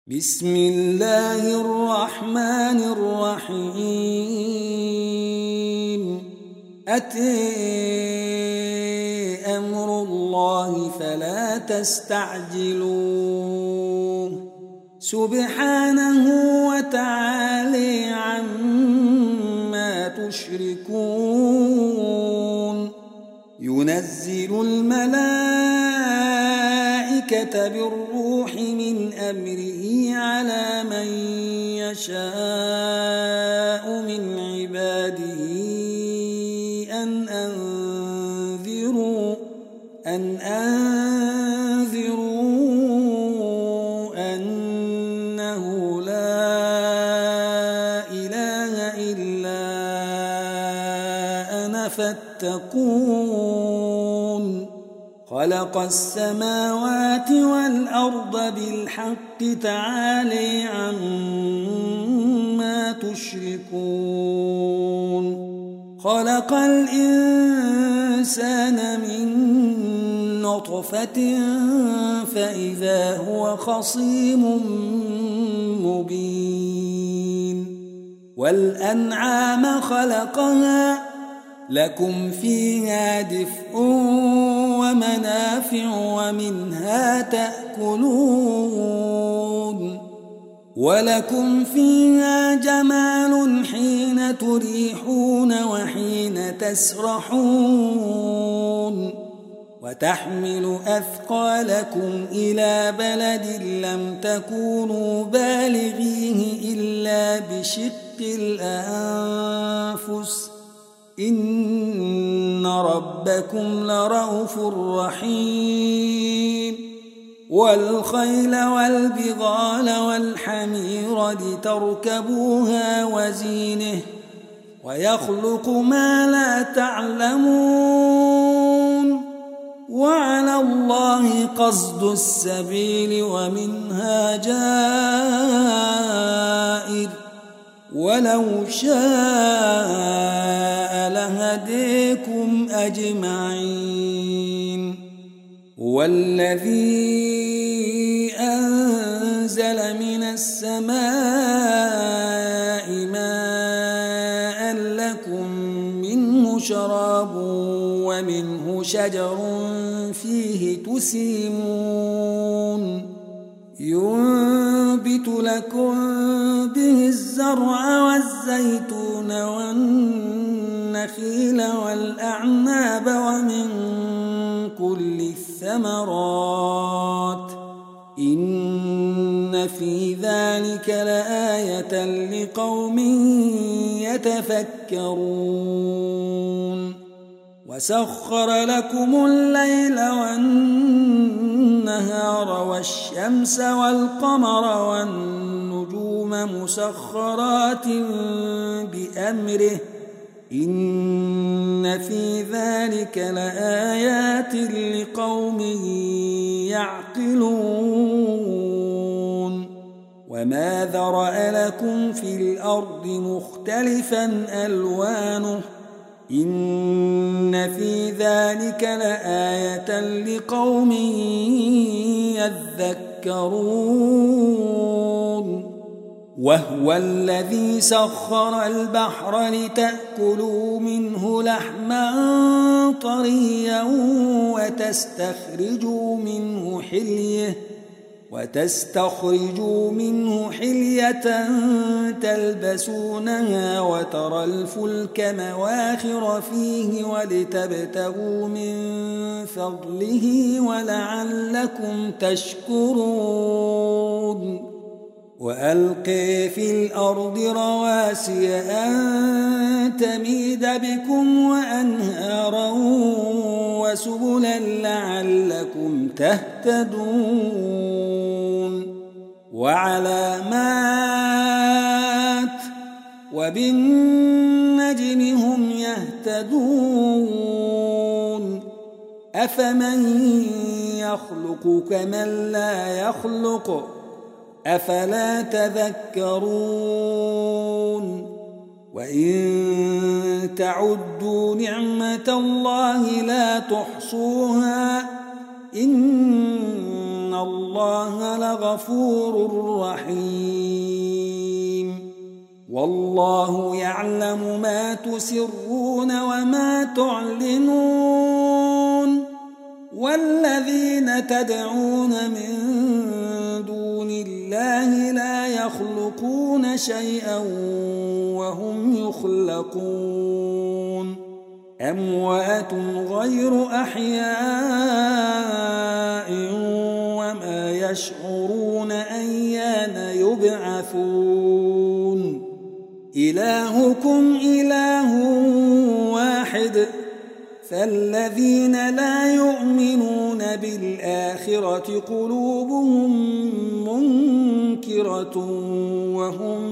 بسم الله الرحمن الرحيم أتى أمر الله فلا تستعجلوه سبحانه وتعالى عما تشركون ينزل الملائكة بالروح من أمره على من يشاء من عباده أن أنذروا أنه لا إله إلا أنا فاتقون خلق السماوات والأرض بالحق تعالى عما تشركون خلق الإنسان من نطفة فإذا هو خصيم مبين والأنعام خلقها لكم فيها دفء ومنافع ومنها تأكلون ولكم فيها جمال حين تريحون وحين تسرحون وتحمل أثقالكم إلى بلد لم تكونوا بالغيه إلا بشق الأنفس إن ربكم لرؤوف رحيم والخيل والبغال والحمير لتركبوها وزينه ويخلق ما لا تعلمون وعلى الله قصد السبيل ومنها جائر ولو شاء لهديكم أجمعين هو الذي أنزل من السماء ماء لكم منه شراب ومنه شجر فيه تسيمون ينبت لكم به الزرع والزيتون والنخيل والأعناب ومن كل الثمرات إن في ذلك لآية لقوم يتفكرون وسخر لكم الليل والنهار والشمس والقمر والنجوم مسخرات بأمره إن في ذلك لآيات لقوم يعقلون وما ذرأ لكم في الأرض مختلفا ألوانه إن في ذلك لآية لقوم يذكرون وهو الذي سخر البحر لتأكلوا منه لحما طريا وتستخرجوا منه حلية تلبسونها وترى الفلك مواخر فيه ولتبتغوا من فضله ولعلكم تشكرون وألقي في الأرض رواسي أن تميد بكم وأنهارا وسبلا لعلكم تهتدون وعلامات وبالنجم هم يهتدون أفمن يخلق كمن لا يخلق أفلا تذكرون وإن تعدوا نعمة الله لا تحصوها إن الله لغفور رحيم والله يعلم ما تسرون وما تعلنون والذين تدعون من دون الله لا يخلقون شيئا وهم يخلقون أموات غير أحياء وما يشعرون أيان يبعثون إلهكم إله واحد فالذين لا يؤمنون بالآخرة قلوبهم منكرة وهم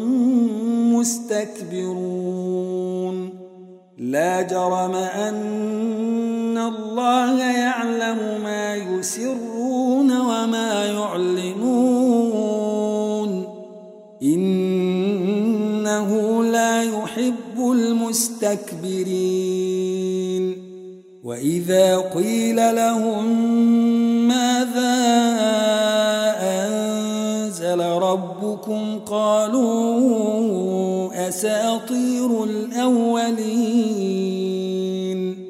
مستكبرون لا جرم أن الله يعلم ما يسرون وما يعلنون إنه لا يحب المستكبرين وإذا قيل لهم ماذا أنزل ربكم قالوا أساطير الأولين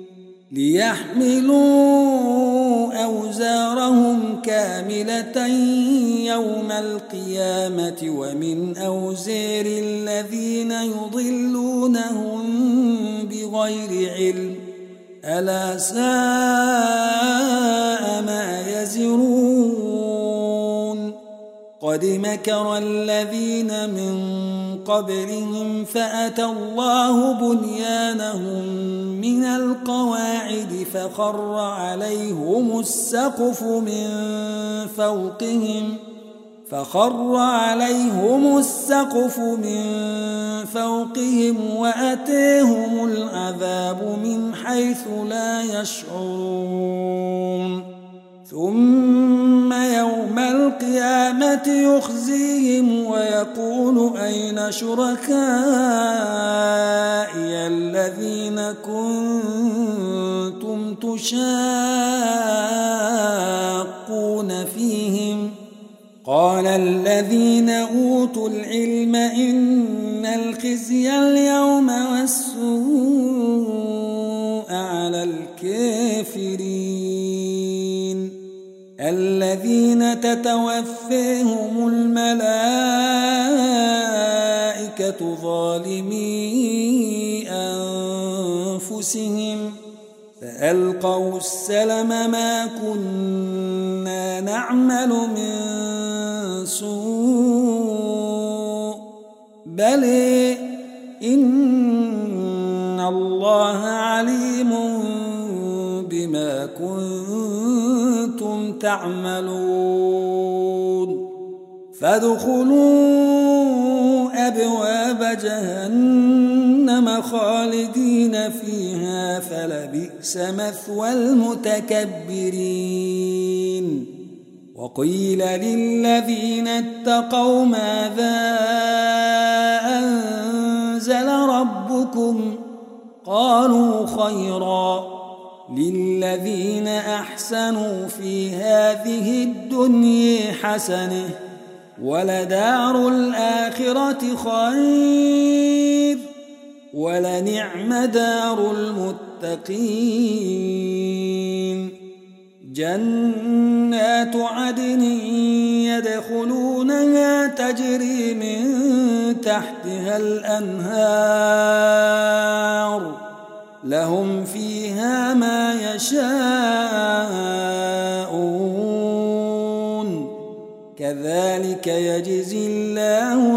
ليحملوا أوزارهم كاملة يوم القيامة ومن أوزار الذين يضلونهم بغير علم ألا ساء ما يزرون قد مكر الذين من قبلهم فأتى الله بنيانهم من القواعد فخر عليهم السقف من فوقهم وأتيهم العذاب من حيث لا يشعرون ثم يوم القيامة يخزيهم ويقول أين شركائي الذين كنتم تشاقون فيهم قال الذين أوتوا العلم إن الخزي اليوم والسوء على الكافرين الذين تتوفيهم الملائكة ظالمي أنفسهم فألقوا السلم ما كنا نعمل من سوء بل إن الله عليم بما كنتم تعملون فادخلوا أبواب جهنم خالدين فيها فلبئس مثوى المتكبرين وقيل للذين اتقوا ماذا أنزل ربكم قالوا خيرا للذين أحسنوا في هذه الدنيا حسنة ولدار الآخرة خير ولنعم دار المتقين جنات عدن يدخلونها تجري من تحتها الأنهار لهم فيها ما يشاءون كذلك يجزي الله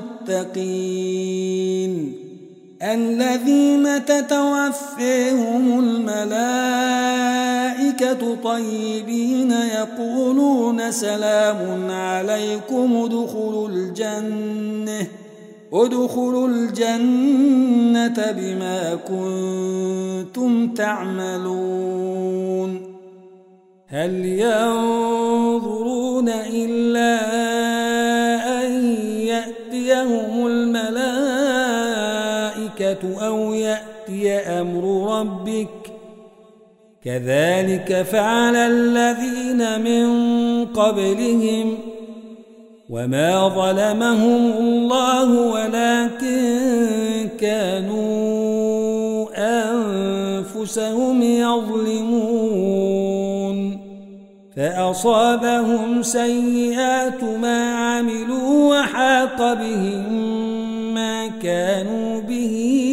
المتقين الذين تتوفيهم الملائكة طيبين يقولون سلام عليكم ادخلوا الجنة بما كنتم تعملون هل ينظرون إلا أن يأتيهم الملائكة أو يأتي أمر ربك كذلك فعل الذين من قبلهم وما ظلمهم الله ولكن كانوا أنفسهم يظلمون فأصابهم سيئات ما عملوا وحاق بهم ما كانوا به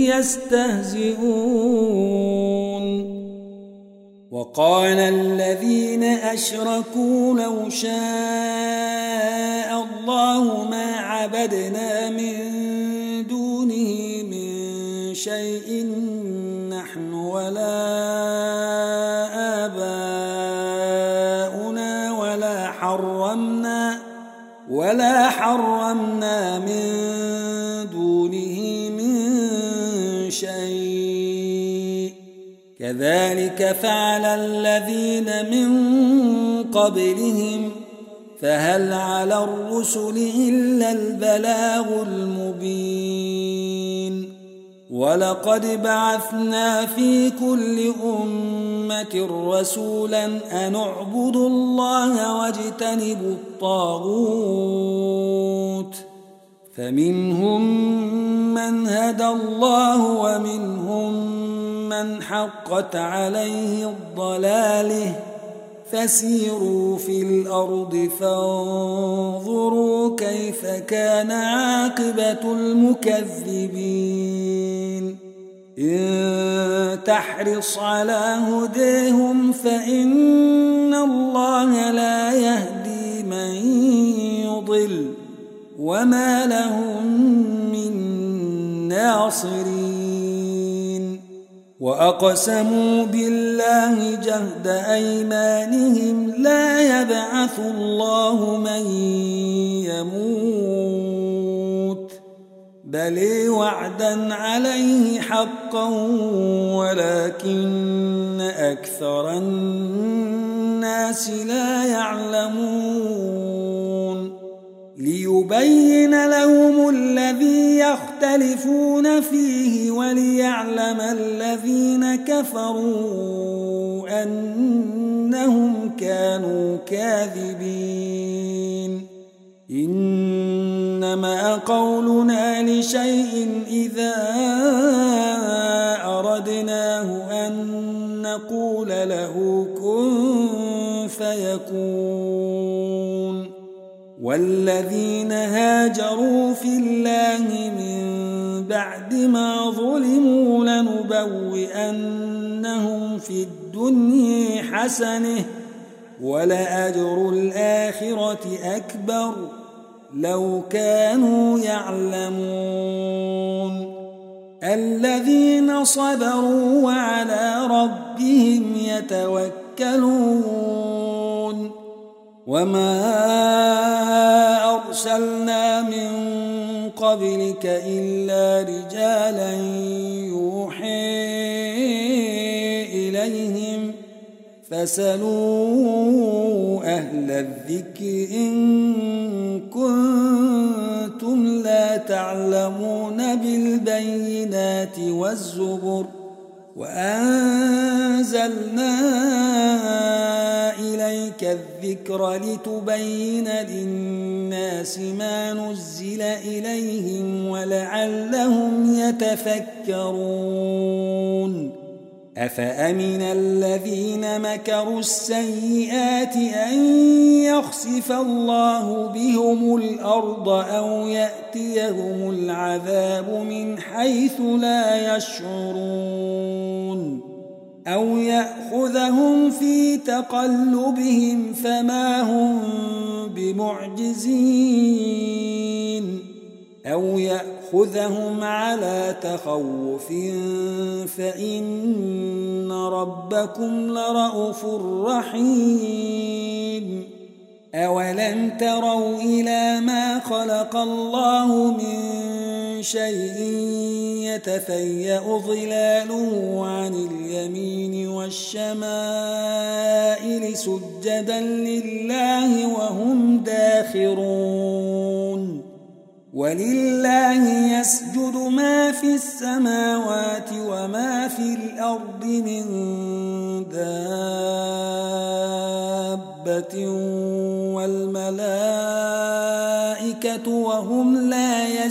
يستهزئون وقال الذين أشركوا لو شاء الله ما عبدنا من دونه من شيء نحن ولا آباؤنا ولا حرمنا من دونه من شيء كذلك فعل الذين من قبلهم فهل على الرسل إلا البلاغ المبين ولقد بعثنا في كل أمة رسولا أن اعبدوا الله واجتنبوا الطاغوت فمنهم من هدى الله ومنهم من حقت عليه الضلاله فسيروا في الأرض فانظروا كيف كان عاقبة المكذبين إن تحرص على هديهم فإن الله لا يهدي من يضل وما لهم من ناصرين وأقسموا بالله جهد أيمانهم لا يبعث الله من يموت بل وعدا عليه حقا ولكن أكثر الناس لا يعلمون ليبين لهم الذي يختلفون فيه وليعلم الذين كفروا أنهم كانوا كاذبين إنما قولنا لشيء إذا أردناه أن نقول له كن فيكون والذين هاجروا في الله من بعد ما ظلموا لنبوئنهم في الدنيا حسنة ولأجر الآخرة أكبر لو كانوا يعلمون الذين صبروا وعلى ربهم يتوكلون وما أرسلنا من قبلك إلا رجالا يوحي إليهم فاسألوا أهل الذكر إن كنتم لا تعلمون بالبينات والزبر وأنزلنا إليك الذكر لتبين للناس ما نزل إليهم ولعلهم يتفكرون أفأمن الذين مكروا السيئات أن يخسف الله بهم الأرض أو يأتيهم العذاب من حيث لا يشعرون أو يأخذهم في تقلبهم فما هم بمعجزين أو يأخذهم على تخوف فإن ربكم لرءوف رحيم أولم تروا إلى ما خلق الله من شيء يتفيأ ظلاله عن اليمين والشمائل سجدا لله وهم داخرون ولله يسجد ما في السماوات وما في الأرض من دابة دابة والملائكة وهم لا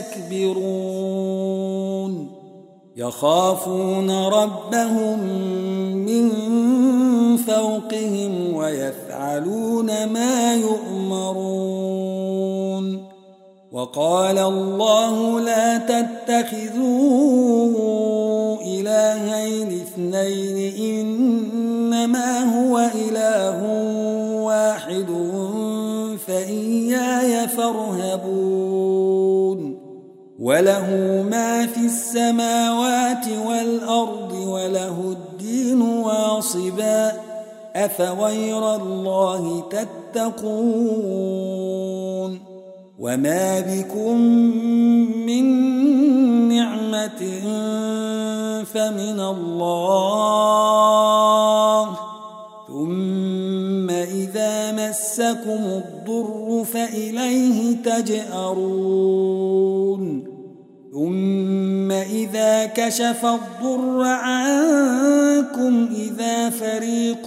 يستكبرون يخافون ربهم من فوقهم ويفعلون ما يؤمرون وقال الله لا تتخذوا إلهين اثنين إنما هو إله واحد فإياي فارهبون وله ما في السماوات والأرض وله الدين واصبا أفغير الله تتقون وما بكم من نعمة فمن الله ثم إذا مسكم الضر فإليه تجأرون ثم إذا كشف الضر عنكم إذا فريق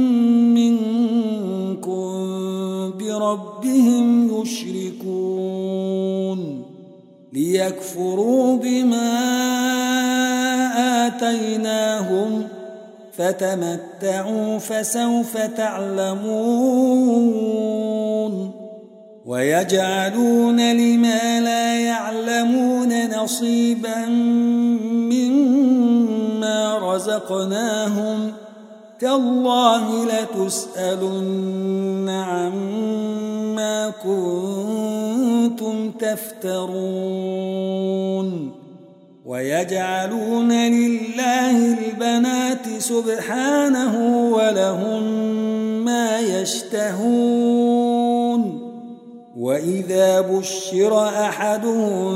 منكم بربهم يشركون ليكفروا بما آتيناهم فتمتعوا فسوف تعلمون ويجعلون لما لا يعلمون نصيبا مما رزقناهم تالله لتسألن عما كنتم تفترون ويجعلون لله البنات سبحانه ولهم ما يشتهون وإذا بشر أحدهم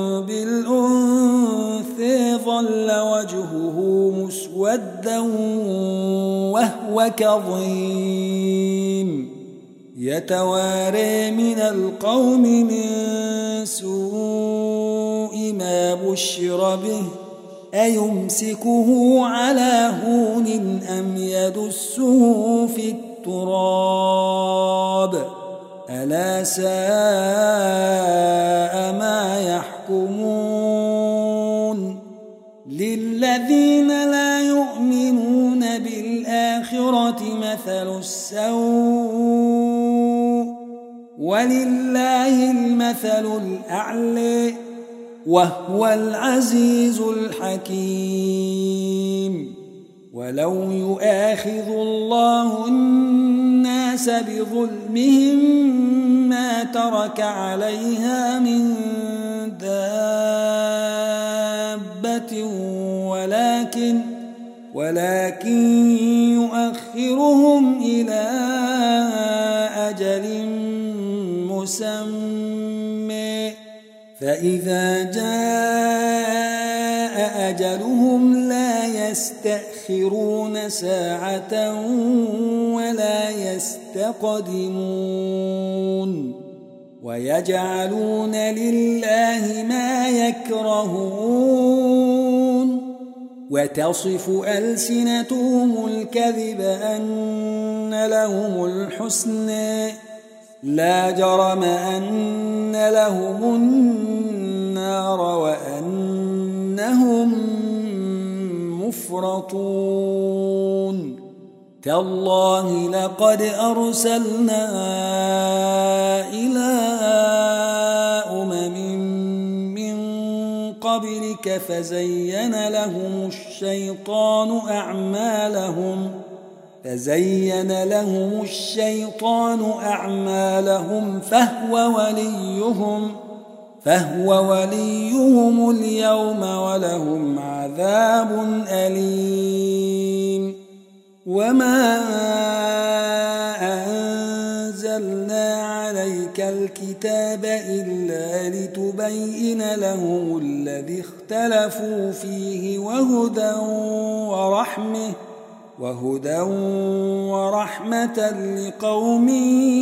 بالأنثى ظل وجهه مسودا وهو كظيم يتوارى من القوم من سوء ما بشر به أيمسكه على هون أم يدسه في التراب ألا ساء ما يحكمون للذين لا يؤمنون بالآخرة مثل السوء ولله المثل الأعلى وهو العزيز الحكيم ولو يؤاخذ الله الناس بظلمهم ما ترك عليها من دابة ولكن يؤخرهم إلى أجل مسمى فإذا جاء أجلهم لا يستأخرون ساعة ولا يستقدمون ويجعلون لله ما يكرهون وتصف ألسنتهم الكذب أن لهم الحسنى لا جرم أن لهم النار وأنهم مفرطون تالله لقد أرسلنا إلى أمم من قبلك فزين لهم الشيطان أعمالهم فهو وليهم اليوم ولهم عذاب أليم وما أنزلنا عليك الكتاب إلا لتبين لهم الذي اختلفوا فيه وهدى ورحمة لقوم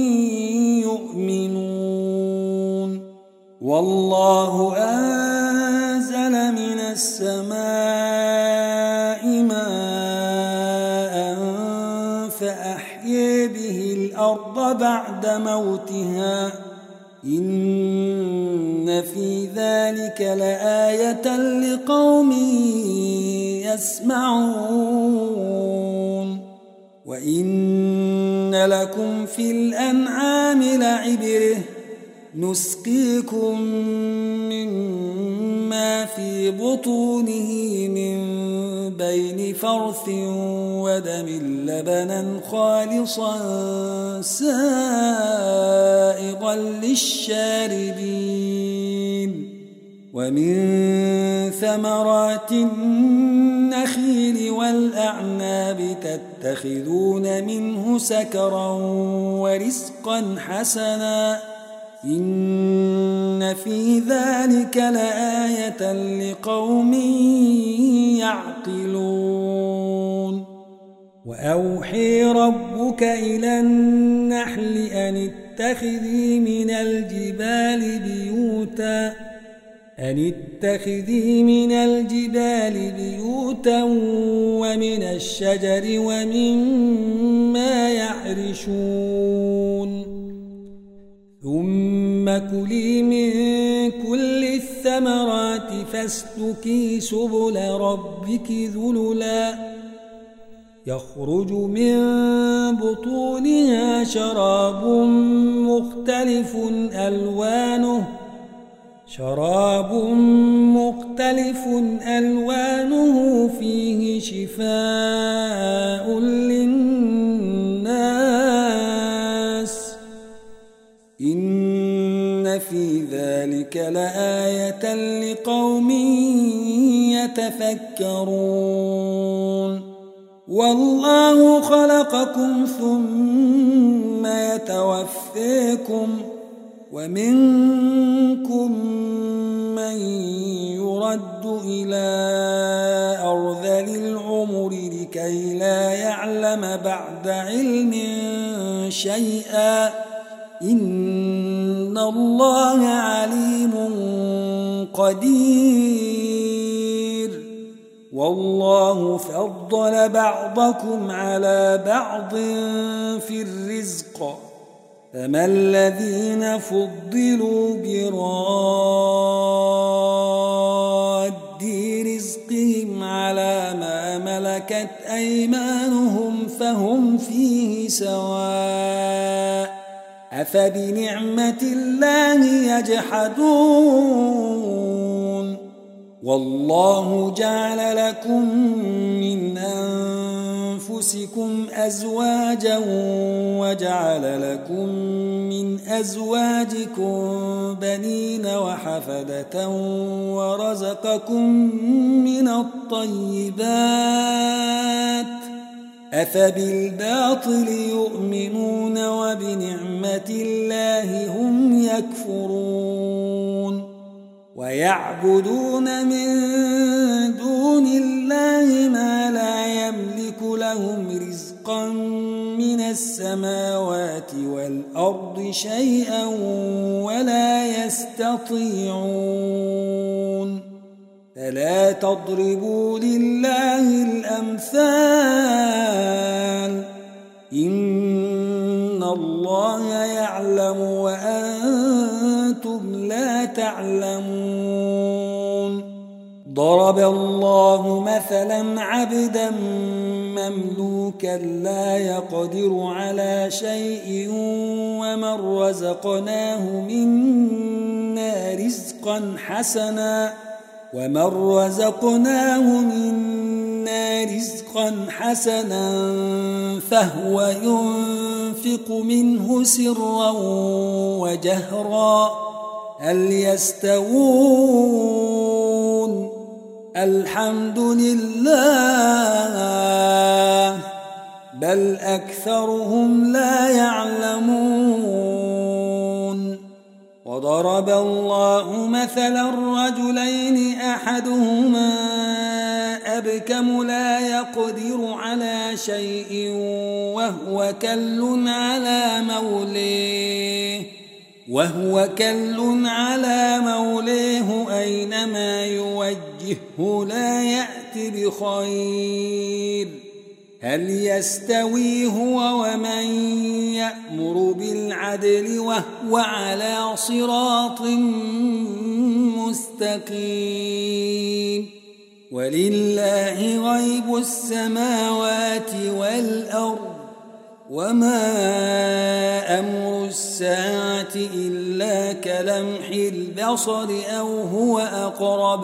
يؤمنون والله أنزل من السماء ماء الأرض بعد موتها إن في ذلك لآية لقوم يسمعون وإن لكم في الأنعام لعبرة نسقيكم مما في بطونه من بين فرث ودم لبنا خالصا سائغا للشاربين ومن ثمرات النخيل والأعناب تتخذون منه سكرا ورزقا حسنا إن في ذلك لآية لقوم يعقلون وأوحي ربك إلى النحل أن اتخذي من الجبال بيوتا ومن الشجر ومما يعرشون ثم كلي من كل الثمرات فاسلكي سبل ربك ذللا يخرج من بطونها شراب مختلف ألوانه فيه شفاء للناس إن في ذلك لآية لقوم يتفكرون والله خلقكم ثم يتوفيكم ومنكم من يرد إلى أرذل العمر لكي لا يعلم بعد علم شيئا إن الله عليم قدير والله فضل بعضكم على بعض في الرزق فما الذين فضلوا براد رزقهم على ما ملكت أيمانهم فهم فيه سواء أفبنعمة الله يجحدون والله جعل لكم من أنفسكم أزواجا وجعل لكم من أزواجكم بنين وحفدة ورزقكم من الطيبات أفبالباطل يؤمنون وبنعمة الله هم يكفرون ويعبدون من دون الله ما لا يملك لهم رزقا من السماوات والأرض شيئا ولا يستطيعون فلا تضربوا لله الأمثال إن الله يعلم وأنتم لا تعلمون ضرب الله مثلا عبدا مملوكا لا يقدر على شيء ومن رزقناه منا رزقا حسنا فهو ينفق منه سرا وجهرا هل يستوون الحمد لله بل أكثرهم لا يعلمون وضرب الله مثلا رجلين أحدهما أبكم لا يقدر على شيء وهو كل على موليه أينما يوجهه لا يأتي بخير هل يستوي هو ومن يأمر بالعدل وهو على صراط مستقيم ولله غيب السماوات والأرض وما أمر الساعة إلا كلمح البصر أو هو أقرب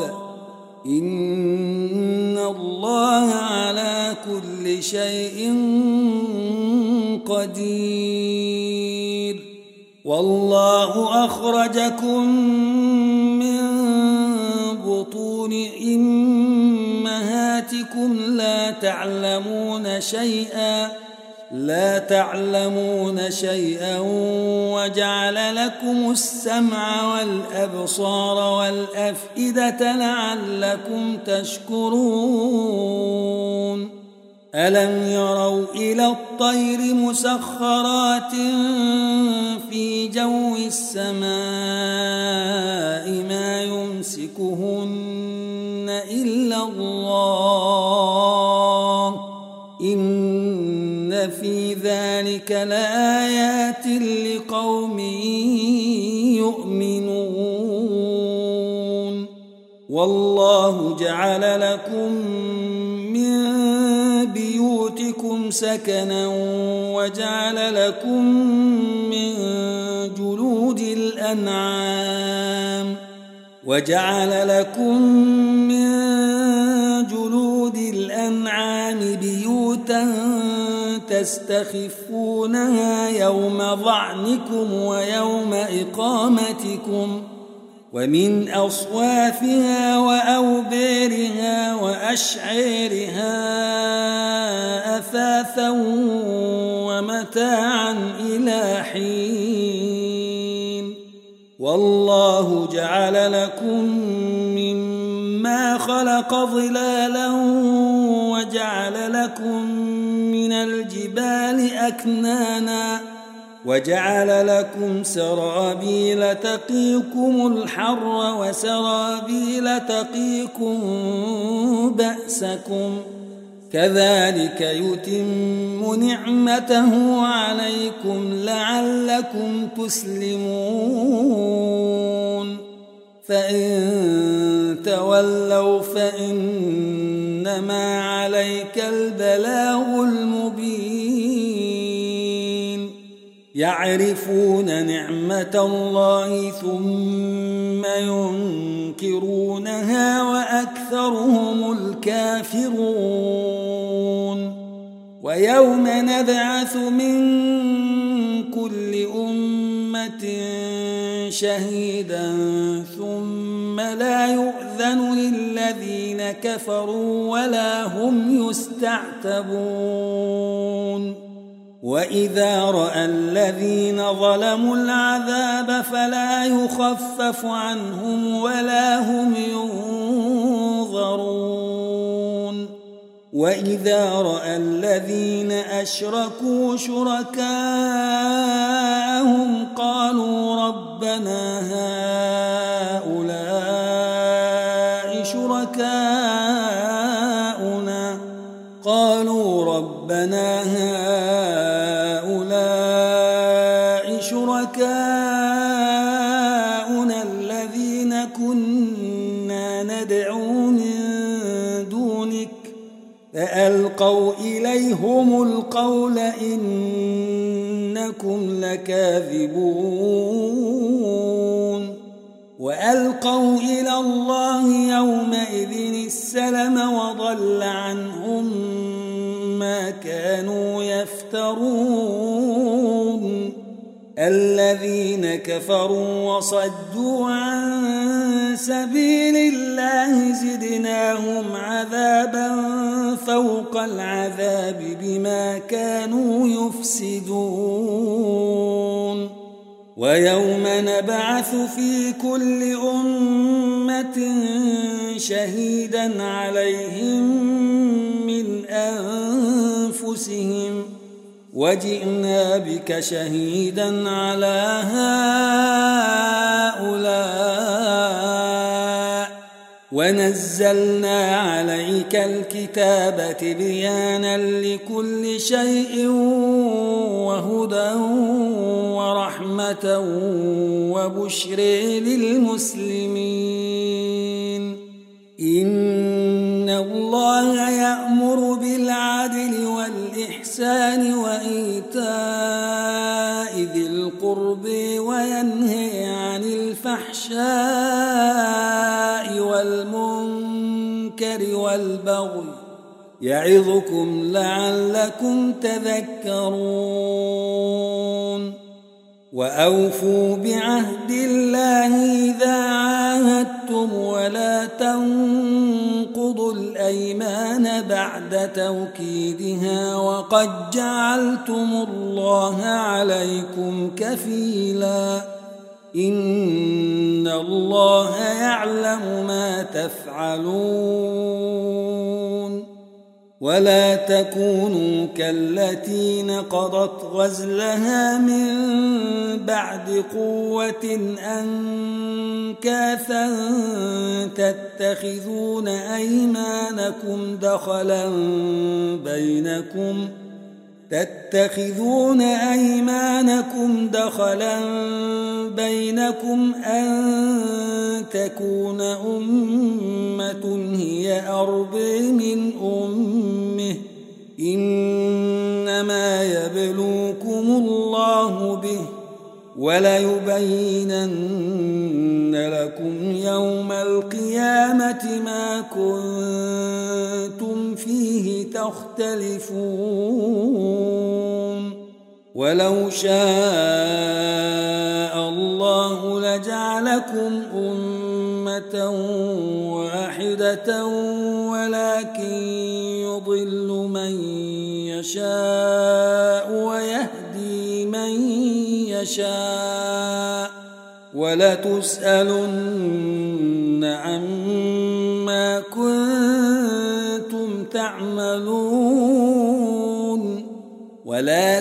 إن الله على كل شيء قدير والله أخرجكم من بطون أمهاتكم لا تعلمون شيئا وجعل لكم السمع والأبصار والأفئدة لعلكم تشكرون ألم يروا إلى الطير مسخرات في جو السماء ما يمسكهن إلا الله إن في ذلك لآيات لقوم يؤمنون والله جعل لكم من بيوتكم سكنا وجعل لكم من جلود الأنعام بيوتا تستخفونها يوم ظعنكم ويوم إقامتكم ومن أصوافها وأوبارها وأشعارها أثاثا ومتاعا إلى حين والله جعل لكم مما خلق ظلالا وجعل لكم من الجبال أكنانا وجعل لكم سرابيل تقيكم الحر وسرابيل تقيكم بأسكم كذلك يتم نعمته عليكم لعلكم تسلمون فإن تولوا فإنما عليك البلاغ المبين يعرفون نعمة الله ثم ينكرونها وأكثرهم الكافرون ويوم نبعث من كل أمة شهيدا ثم لا يؤذن للذين كفروا ولا هم يستعتبون وإذا رأى الذين ظلموا العذاب فلا يخفف عنهم ولا هم ينظرون وإذا رأى الذين أشركوا شركاءهم قالوا ربنا هؤلاء شركاؤنا الذين كنا ندعو من دونك فألقوا إليهم القول إنكم لكاذبون وألقوا إلى الله يومئذ السلم وضل عنهم ما كانوا يفترون الذين كفروا وصدوا عن سبيل الله زدناهم عذابا فوق العذاب بما كانوا يفسدون ويوم نبعث في كل أمة شهيدا عليهم من أنفسهم وجئنا بك شهيدا على هؤلاء ونزلنا عليك الكتاب تبيانا لكل شيء وهدى ورحمة وبشر للمسلمين. إن الله يأمر بالعدل والإحسان وإيتاء ذي القرب وينهي عن الفحشاء والمنكر والبغي يعظكم لعلكم تذكرون. وأوفوا بعهد الله إذا عاهدتم ولا تنقضوا الأيمان بعد توكيدها وقد جعلتم الله عليكم كفيلا إن الله يعلم ما تفعلون. ولا تكونوا كالتي نقضت غزلها من بعد قوة أنكاثا تتخذون أيمانكم دخلا بينكم أن تكون أمة هي أربى من أمة إنما يبلوكم الله به وليبينن لكم يوم القيامة ما كنتم فيه تختلفون. ولو شاء الله لجعلكم أمة واحدة ولكن يضل من يشاء ويهدي من يشاء ولتسألن عما كنتم تعملون. ولا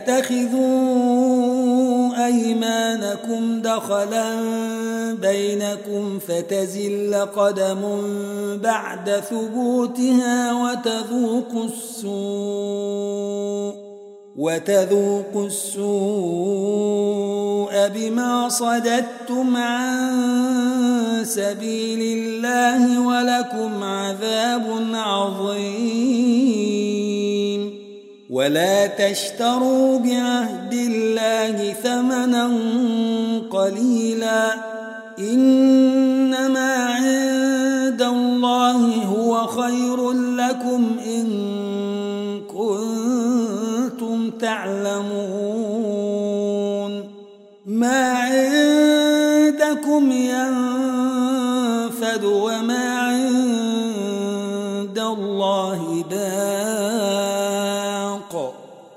تتخذوا أيمانكم دخلا بينكم فتزل قدم بعد ثبوتها وتذوقوا السوء بما صددتم عن سبيل الله ولكم عذاب عظيم. ولا تشتروا بعهد الله ثمنا قليلا إنما عند الله هو خير لكم إن كنتم تعلمون. ما عندكم ينفد وما عند الله باق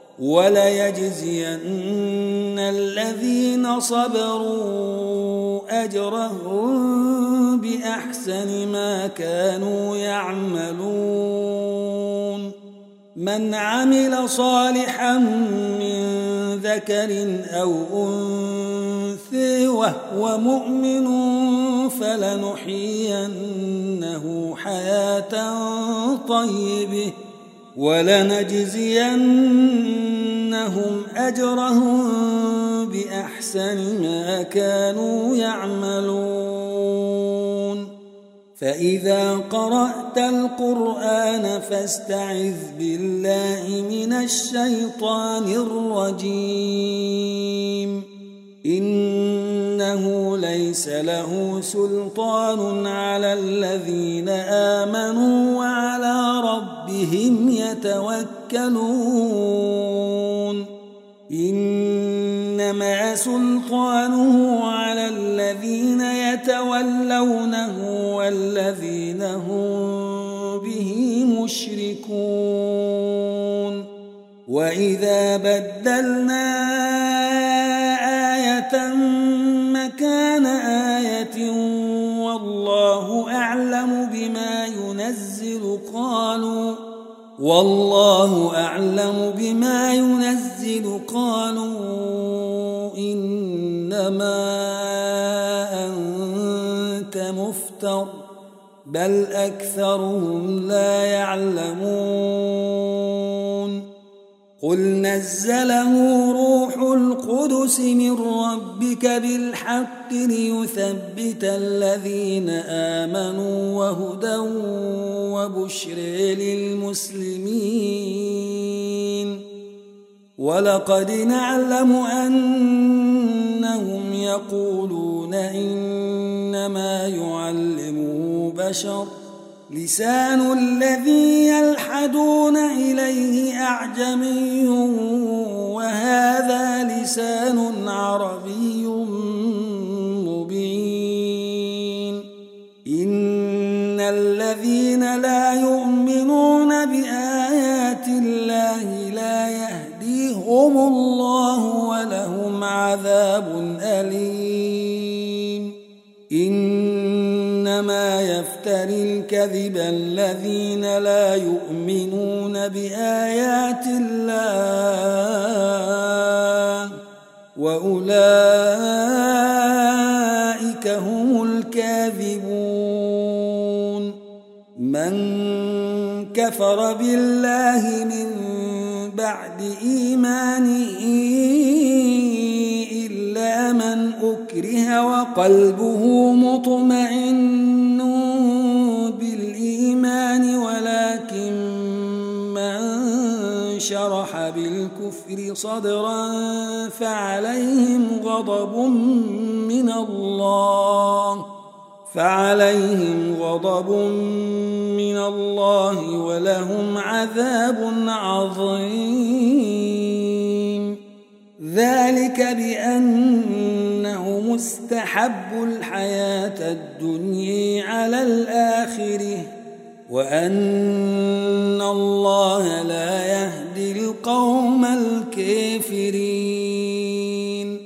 وليجزين الذين صبروا أجرهم بأحسن ما كانوا يعملون. من عمل صالحا من ذكر أو أنثى وهو مؤمن فلنحيينه حياة طيبة ولنجزينهم أجرهم بأحسن ما كانوا يعملون. فإذا قرأت القرآن فاستعذ بالله من الشيطان الرجيم. إنه ليس له سلطان على الذين آمنوا وعلى ربهم يتوكلون. إنما سلطانه على الذين يتولونه والذين هم به مشركون. وإذا بدلنا آية مكان آية والله أعلم بما ينزل قالوا إنما أنت مفتر بل أكثرهم لا يعلمون قل نزله روح القدس من ربك بالحق ليثبت الذين آمنوا وهدى وبشر للمسلمين ولقد نعلم أنهم يقولون إنما يعلمه بشر لسان الذي يلحدون إليه أعجمي وهذا لسان عربي مبين إن الذين لا يؤمنون بآيات الله لا يهديهم الله ولهم عذاب أليم إنما يفتري الكذب الذين لا يؤمنون بآيات الله وأولئك هم الكاذبون من كفر بالله من بعد إيمانه إلا من أكره وقلبه مطمئن بالإيمان ولكن من شرح بالكفر صدرا فعليهم غضب من الله ولهم عذاب عظيم ذلك بأنه مستحب الحياة الدنيا على الآخرة وأن الله لا يهدي القوم الكافرين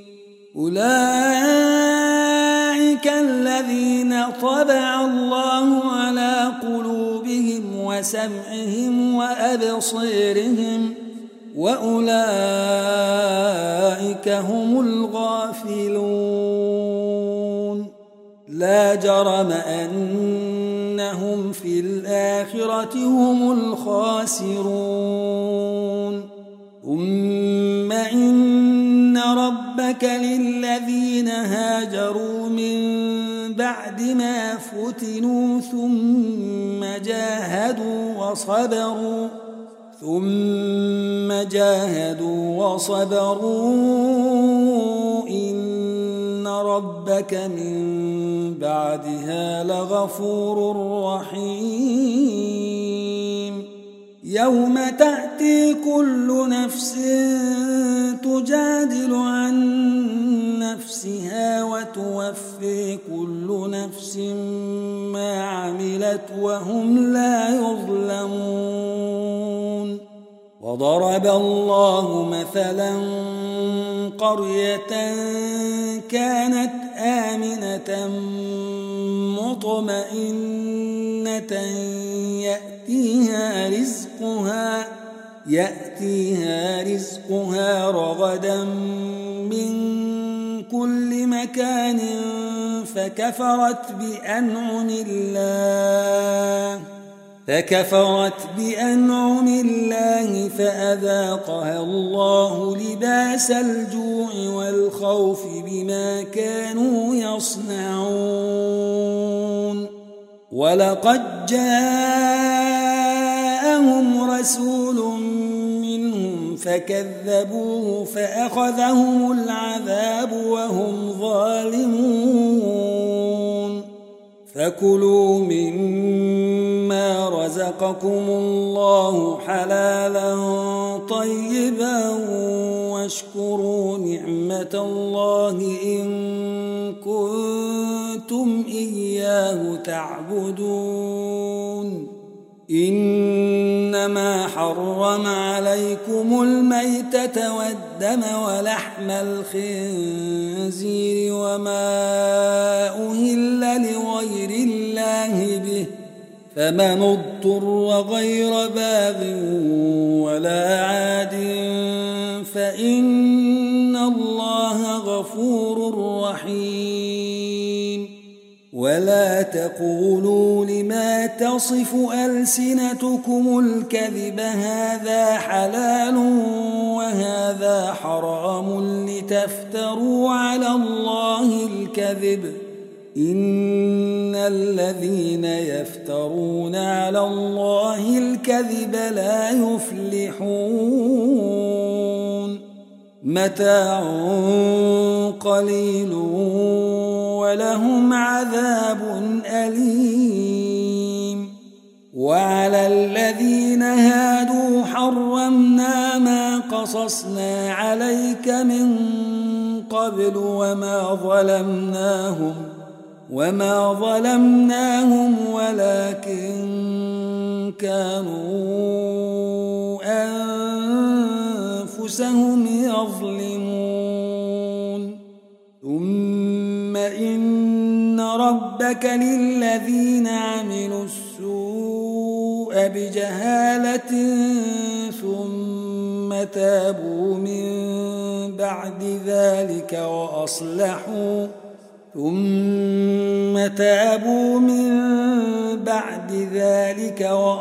أولئك الذين طبع الله على قلوبهم وسمعهم وأبصيرهم وأولئك هم الغافلون لا جرم أنهم في الآخرة هم الخاسرون ثم إن ربك للذين هاجروا من بعد ما فتنوا ثم جاهدوا وصبروا إن ربك من بعدها لغفور رحيم يوم تأتي كل نفس تجادل عن نفسها وتوفي كل نفس ما عملت وهم لا يظلمون وضرب الله مثلا قرية كانت آمنة مطمئنة يأتيها رزقها رغدا من كل مكان فكفرت بأنعم الله فأذاقها الله لباس الجوع والخوف بما كانوا يصنعون ولقد جاءهم رسول منهم فكذبوه فأخذهم العذاب وهم ظالمون فكلوا مما رزقكم الله حلالا طيبا واشكروا نعمة الله إن كنتم إياه تعبدون إنما حرم عليكم الميتة والدم ولحم الخنزير وما أهل لغير الله به فمن اضطر غير باغ ولا عاد فإن الله غفور رحيم ولا تقولوا لما تصف ألسنتكم الكذب هذا حلال وهذا حرام لتفتروا على الله الكذب إن الذين يفترون على الله الكذب لا يفلحون متاع قليل ولهم عذاب أليم وعلى الذين هادوا حرمنا ما قصصنا عليك من قبل وما ظلمناهم ولكن كانوا أنفسهم يظلمون ثم إن ربك للذين عملوا السوء بجهالة ثم تابوا من بعد ذلك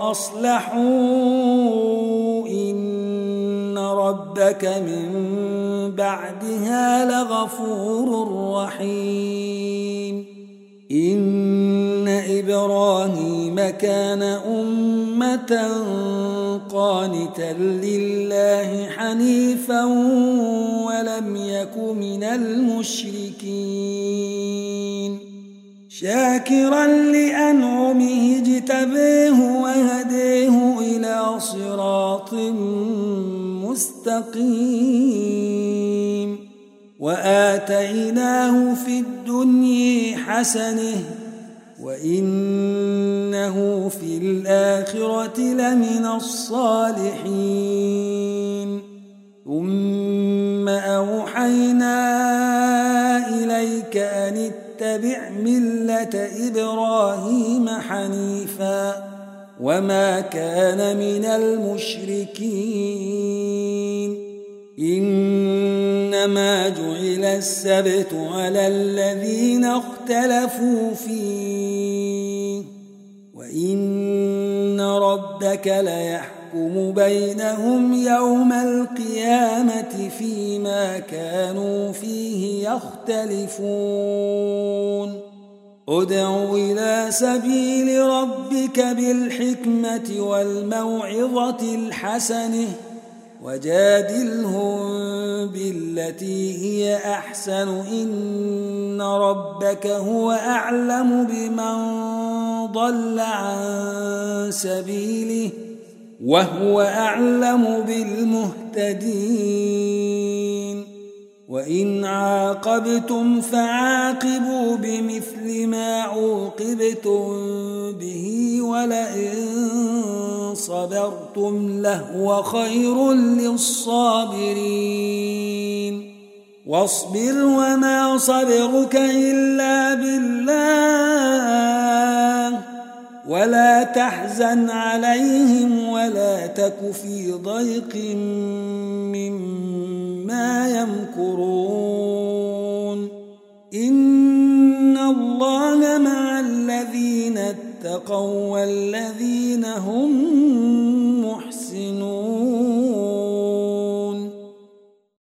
وأصلحوا إن ربك من بعدها لغفور رحيم إن إبراهيم كان أمة قانتا لله حنيفا ولم يك من المشركين شاكرا لأنعمه اجتبيه وهديه إلى صراط مستقيم وآتيناه في الدنيا حسنة وإنه في الآخرة لمن الصالحين ثم أوحينا إليك أن اتبع ملة إبراهيم حنيفا وما كان من المشركين إنما جعل السبت على الذين اختلفوا فيه وإن ربك ليحكم بينهم يوم القيامة فيما كانوا فيه يختلفون ادع إلى سبيل ربك بالحكمة والموعظة الحسنة وجادلهم بالتي هي أحسن إن ربك هو أعلم بمن ضل عن سبيله وهو أعلم بالمهتدين وإن عاقبتم فعاقبوا بمثل ما عوقبتم به ولئن صبرتم لهو خير للصابرين واصبر وما صبرك إلا بالله ولا تحزن عليهم ولا تك في ضيق مما يمكرون إن الله مع الذين اتقوا والذين